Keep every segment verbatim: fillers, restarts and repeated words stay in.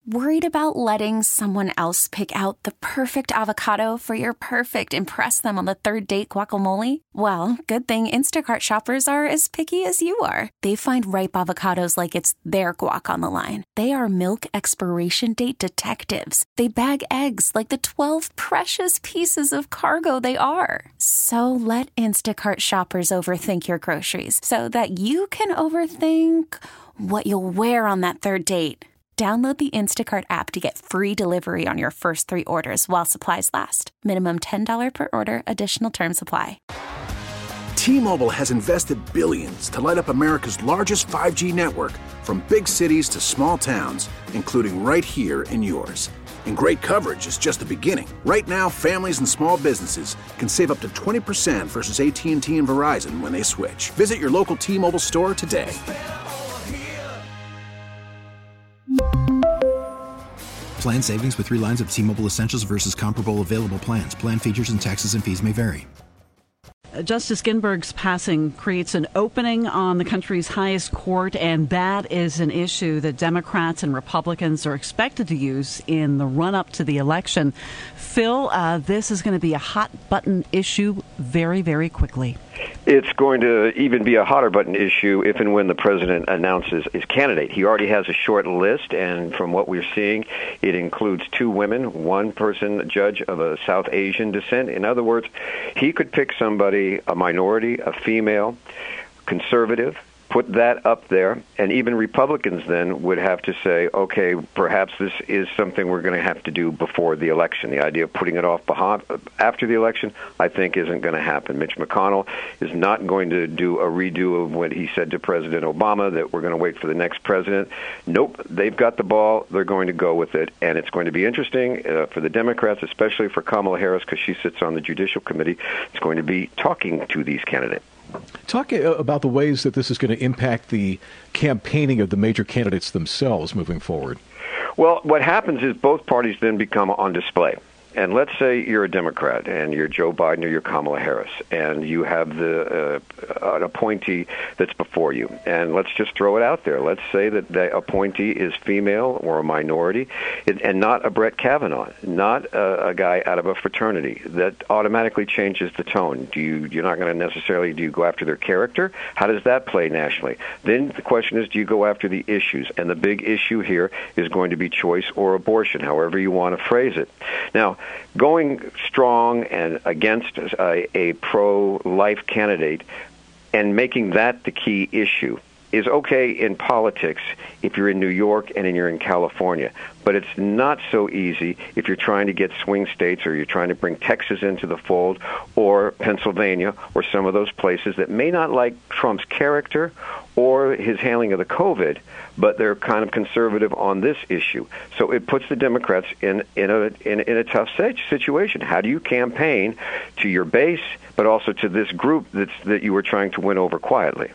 Worried about letting someone else pick out the perfect avocado for your perfect impress them on the third date guacamole? Well, good thing Instacart shoppers are as picky as you are. They find ripe avocados like it's their guac on the line. They are milk expiration date detectives. They bag eggs like the twelve precious pieces of cargo they are. So let Instacart shoppers overthink your groceries so that you can overthink what you'll wear on that third date. Download the Instacart app to get free delivery on your first three orders while supplies last. Minimum ten dollars per order. Additional terms apply. T-Mobile has invested billions to light up America's largest five G network, from big cities to small towns, including right here in yours. And great coverage is just the beginning. Right now, families and small businesses can save up to twenty percent versus A T and T and Verizon when they switch. Visit your local T-Mobile store today. Plan savings with three lines of T-Mobile Essentials versus comparable available plans. Plan features and taxes and fees may vary. Justice Ginsburg's passing creates an opening on the country's highest court, and that is an issue that Democrats and Republicans are expected to use in the run-up to the election. Phil, uh, this is going to be a hot-button issue very, very quickly. It's going to even be a hotter button issue if and when the president announces his candidate. He already has a short list, and from what we're seeing, it includes two women, one person, a judge of a South Asian descent. In other words, he could pick somebody, a minority, a female, conservative, put that up there, and even Republicans then would have to say, okay, perhaps this is something we're going to have to do before the election. The idea of putting it off behind, after the election, I think, isn't going to happen. Mitch McConnell is not going to do a redo of what he said to President Obama, that we're going to wait for the next president. Nope, they've got the ball. They're going to go with it, and it's going to be interesting uh, for the Democrats, especially for Kamala Harris, because she sits on the Judicial Committee. It's going to be talking to these candidates. Talk about the ways that this is going to impact the campaigning of the major candidates themselves moving forward. Well, what happens is both parties then become on display. And let's say you're a Democrat and you're Joe Biden or you're Kamala Harris, and you have the uh, an appointee that's before you. And let's just throw it out there. Let's say that the appointee is female or a minority, and not a Brett Kavanaugh, not a, a guy out of a fraternity. That automatically changes the tone. Do you, you're not going to necessarily, do you go after their character? How does that play nationally? Then the question is, do you go after the issues? And the big issue here is going to be choice or abortion, however you want to phrase it. Now, going strong and against a, a pro-life candidate and making that the key issue is okay in politics if you're in New York and you're in California. But it's not so easy if you're trying to get swing states, or you're trying to bring Texas into the fold, or Pennsylvania, or some of those places that may not like Trump's character or his handling of the COVID, but they're kind of conservative on this issue. So it puts the Democrats in, in, a, in, in a tough situation. How do you campaign to your base, but also to this group that's, that you were trying to win over quietly?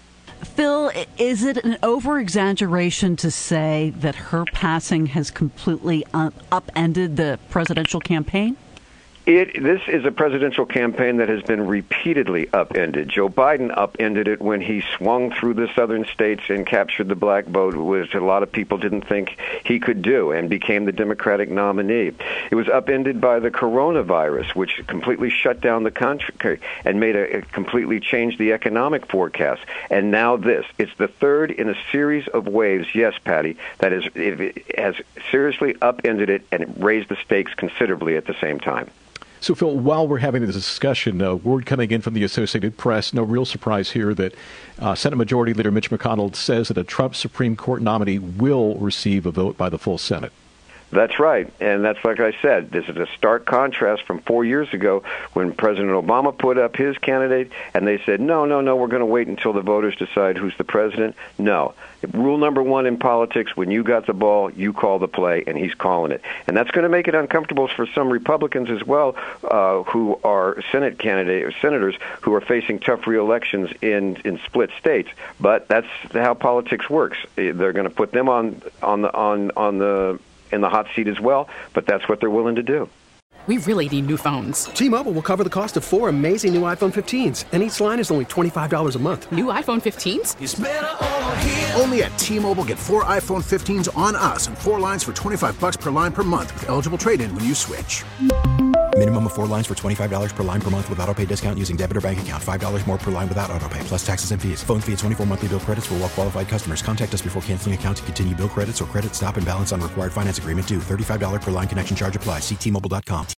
Phil, is it an over-exaggeration to say that her passing has completely uh, upended the presidential campaign? It, this is a presidential campaign that has been repeatedly upended. Joe Biden upended it when he swung through the southern states and captured the black vote, which a lot of people didn't think he could do, and became the Democratic nominee. It was upended by the coronavirus, which completely shut down the country and made a, a completely changed the economic forecast. And now this. It's the third in a series of waves, yes, Patty, that is, it has seriously upended it and raised the stakes considerably at the same time. So, Phil, while we're having this discussion, uh, word coming in from the Associated Press, no real surprise here, that uh, Senate Majority Leader Mitch McConnell says that a Trump Supreme Court nominee will receive a vote by the full Senate. That's right, and that's like I said, this is a stark contrast from four years ago when President Obama put up his candidate, and they said, no, no, no, we're going to wait until the voters decide who's the president. No. Rule number one in politics, when you got the ball, you call the play, and he's calling it. And that's going to make it uncomfortable for some Republicans as well, uh, who are Senate candidates, senators who are facing tough re-elections in, in split states. But that's how politics works. They're going to put them on on the on on the in the hot seat as well, but that's what they're willing to do. we really need new phones. T-Mobile will cover the cost of four amazing new iPhone fifteens, and each line is only twenty-five dollars a month. New iPhone fifteens? It's better over here. Only at T-Mobile, get four iPhone fifteens on us and four lines for twenty-five bucks per line per month with eligible trade-in when you switch. Minimum of four lines for twenty-five dollars per line per month with autopay discount using debit or bank account. five dollars more per line without autopay, plus taxes and fees. Phone fee at twenty-four monthly bill credits for well-qualified customers. Contact us before canceling account to continue bill credits or credit stop and balance on required finance agreement due. thirty-five dollars per line connection charge applies. See T Mobile dot com.